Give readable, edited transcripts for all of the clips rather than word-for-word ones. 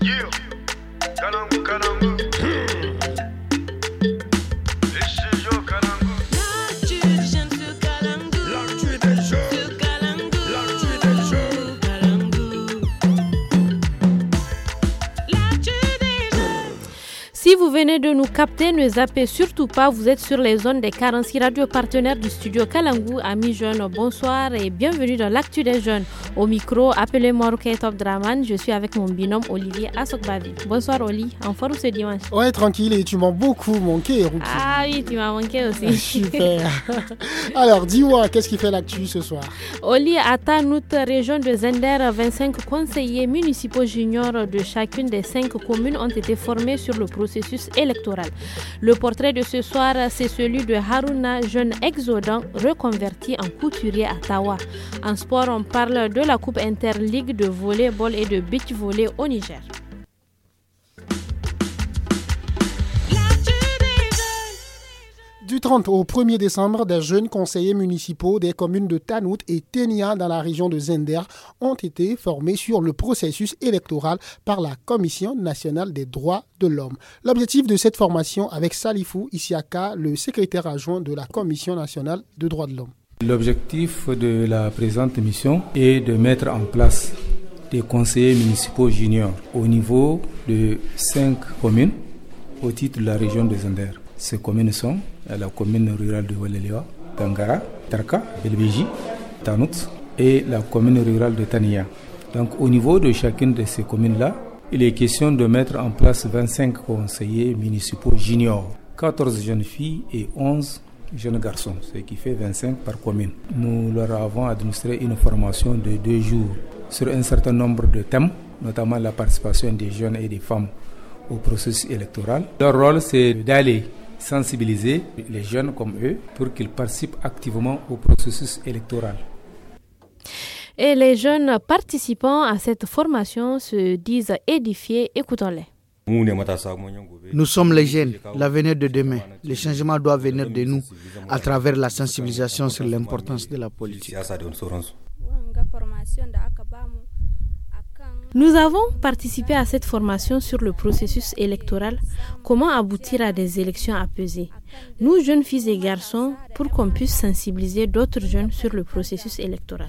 Yeah, Kalangu, Kalangu. Si vous venez de nous capter, ne zappez surtout pas, vous êtes sur les zones des 46 radios partenaires du studio Kalangu. Amis jeunes, bonsoir et bienvenue dans l'actu des jeunes. Au micro, appelez-moi Rukai Top Draman, je suis avec mon binôme Olivier Assokbavi. Bonsoir Oli, en forme ce dimanche? Ouais, tranquille, et tu m'as beaucoup manqué, Ruki. Ah oui, tu m'as manqué aussi. Super. Alors, dis-moi, qu'est-ce qui fait l'actu ce soir? Oli, à Tanout, région de Zender, 25 conseillers municipaux juniors de chacune des 5 communes ont été formés sur le processus électoral. Le portrait de ce soir, c'est celui de Haruna, jeune exodant reconverti en couturier à Tawa. En sport, on parle de la Coupe Interligue de volleyball et de beach volley au Niger. Du 30 au 1er décembre, des jeunes conseillers municipaux des communes de Tanout et Ténia dans la région de Zender ont été formés sur le processus électoral par la Commission nationale des droits de l'homme. L'objectif de cette formation avec Salifou Isiaka, le secrétaire adjoint de la Commission nationale des droits de l'homme. L'objectif de la présente mission est de mettre en place des conseillers municipaux juniors au niveau de 5 communes au titre de la région de Zender. Ces communes sont la commune rurale de Walelewa, Tangara, Tarka, Belbéji, Tanout et la commune rurale de Tania. Donc au niveau de chacune de ces communes-là, il est question de mettre en place 25 conseillers municipaux juniors, 14 jeunes filles et 11 jeunes garçons, ce qui fait 25 par commune. Nous leur avons administré une formation de 2 jours sur un certain nombre de thèmes, notamment la participation des jeunes et des femmes au processus électoral. Leur rôle, c'est d'aller sensibiliser les jeunes comme eux pour qu'ils participent activement au processus électoral. Et les jeunes participants à cette formation se disent édifiés. Écoutons-les. Nous sommes les jeunes, l'avenir de demain. Le changement doit venir de nous à travers la sensibilisation sur l'importance de la politique. Nous avons participé à cette formation sur le processus électoral, comment aboutir à des élections apaisées. Nous, jeunes filles et garçons, pour qu'on puisse sensibiliser d'autres jeunes sur le processus électoral.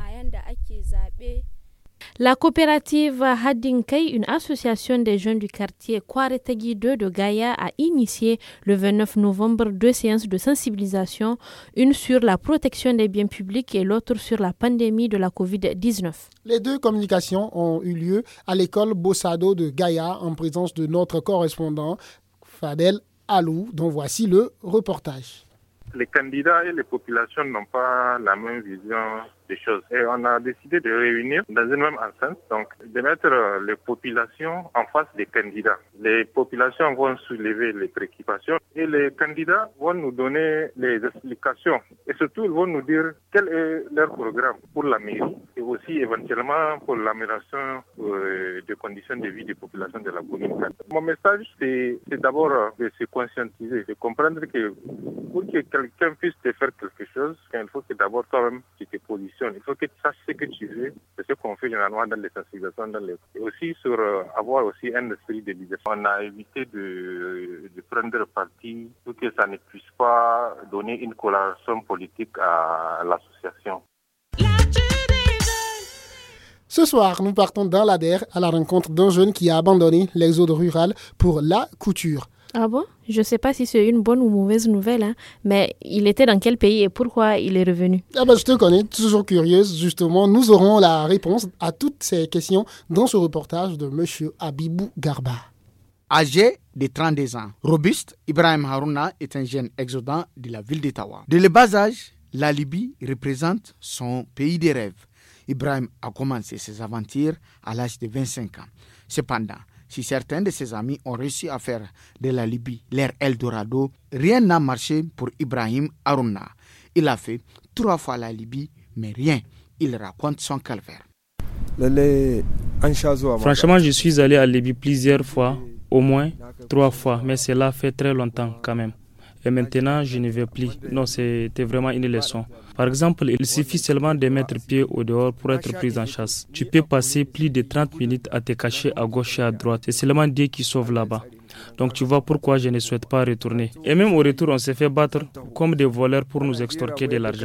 La coopérative Hadinkai, une association des jeunes du quartier Kwaretagi 2 de Gaïa, a initié le 29 novembre 2 séances de sensibilisation, une sur la protection des biens publics et l'autre sur la pandémie de la Covid-19. Les 2 communications ont eu lieu à l'école Bossado de Gaïa en présence de notre correspondant Fadel Alou, dont voici le reportage. Les candidats et les populations n'ont pas la même vision des choses. Et on a décidé de réunir dans une même enceinte, donc de mettre les populations en face des candidats. Les populations vont soulever les préoccupations et les candidats vont nous donner les explications. Et surtout, ils vont nous dire quel est leur programme pour la mairie et aussi éventuellement pour l'amélioration des conditions de vie des populations de la commune. Mon message, c'est d'abord de se conscientiser, de comprendre que pour que quelqu'un puisse te faire quelque chose, il faut que d'abord toi-même tu te positionnes. Il faut que tu saches ce que tu veux. C'est ce qu'on fait généralement dans les sensibilisations. Et aussi sur avoir aussi un esprit de leadership. On a évité de prendre parti pour que ça ne puisse pas donner une coloration politique à l'association. Ce soir, nous partons dans l'Ader à la rencontre d'un jeune qui a abandonné l'exode rural pour la couture. Ah bon? Je ne sais pas si c'est une bonne ou mauvaise nouvelle, hein, mais il était dans quel pays et pourquoi il est revenu? Je te connais, toujours curieuse, justement. Nous aurons la réponse à toutes ces questions dans ce reportage de M. Abibou Garba. Âgé de 32 ans, robuste, Ibrahim Haruna est un jeune exodant de la ville d'Ottawa. Dès le bas âge, la Libye représente son pays de rêve. Ibrahim a commencé ses aventures à l'âge de 25 ans. Cependant, si certains de ses amis ont réussi à faire de la Libye leur Eldorado, rien n'a marché pour Ibrahim Haruna. Il a fait 3 fois la Libye, mais rien. Il raconte son calvaire. Franchement, je suis allé à Libye plusieurs fois, au moins 3 fois, mais cela fait très longtemps quand même. et maintenant je ne vais plus. Non, c'était vraiment une leçon. Par exemple, il suffit seulement de mettre pied au dehors pour être pris en chasse. Tu peux passer plus de 30 minutes à te cacher à gauche et à droite. C'est seulement Dieu qui sauve là-bas. Donc tu vois pourquoi je ne souhaite pas retourner. Et même au retour, on s'est fait battre comme des voleurs pour nous extorquer de l'argent.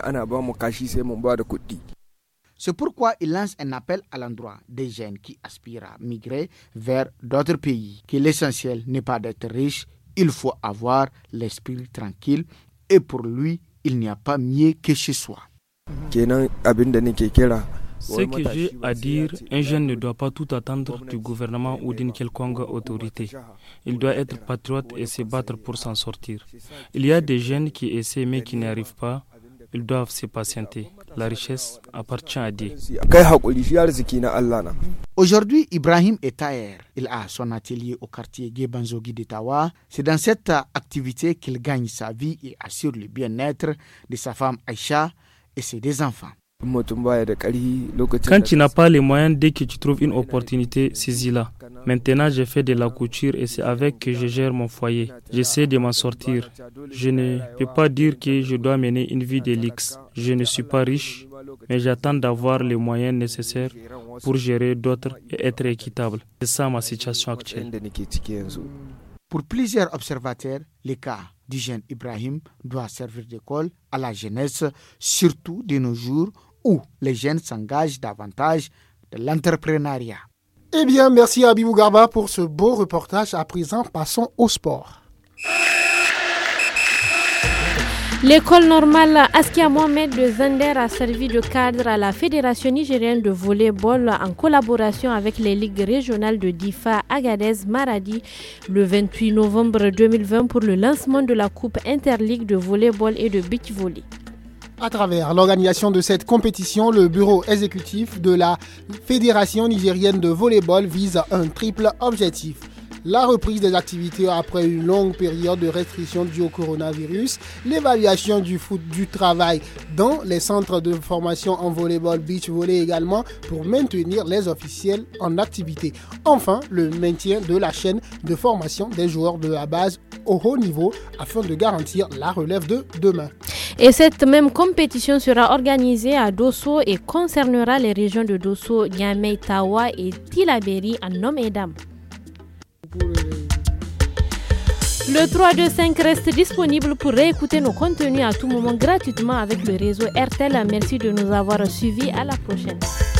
C'est pourquoi il lance un appel à l'endroit des jeunes qui aspirent à migrer vers d'autres pays. Que l'essentiel n'est pas d'être riche, il faut avoir l'esprit tranquille et pour lui, il n'y a pas mieux que chez soi. Ce que j'ai à dire, un jeune ne doit pas tout attendre du gouvernement ou d'une quelconque autorité. Il doit être patriote et se battre pour s'en sortir. Il y a des jeunes qui essaient mais qui n'y arrivent pas. Ils doivent se patienter. La richesse appartient à Dieu. Aujourd'hui, Ibrahim est tailleur. Il a son atelier au quartier Gebanzogi de Tawa. C'est dans cette activité qu'il gagne sa vie et assure le bien-être de sa femme Aïcha et ses deux enfants. Quand tu n'as pas les moyens, dès que tu trouves une opportunité, saisis-la. Maintenant, je fais de la couture et c'est avec que je gère mon foyer. J'essaie de m'en sortir. Je ne peux pas dire que je dois mener une vie de luxe. Je ne suis pas riche, mais j'attends d'avoir les moyens nécessaires pour gérer d'autres et être équitable. C'est ça ma situation actuelle. Pour plusieurs observateurs, le cas du jeune Ibrahim doit servir d'école à la jeunesse, surtout de nos jours où les jeunes s'engagent davantage dans l'entrepreneuriat. Eh bien, merci à Abibou Garba pour ce beau reportage. À présent, passons au sport. L'école normale Askia Mohamed de Zender a servi de cadre à la Fédération nigérienne de volleyball en collaboration avec les ligues régionales de Difa, Agadez, Maradi le 28 novembre 2020 pour le lancement de la Coupe Interligue de volleyball et de beach volley. À travers l'organisation de cette compétition, le bureau exécutif de la Fédération nigérienne de volleyball vise un triple objectif. La reprise des activités après une longue période de restriction due au coronavirus, l'évaluation du travail dans les centres de formation en volleyball, beach volley également pour maintenir les officiels en activité. Enfin, le maintien de la chaîne de formation des joueurs de la base au haut niveau afin de garantir la relève de demain. Et cette même compétition sera organisée à Dosso et concernera les régions de Dosso, Niamey, Tawa et Tillabéri en hommes et dames. Le 325 reste disponible pour réécouter nos contenus à tout moment gratuitement avec le réseau RTL. Merci de nous avoir suivis. À la prochaine.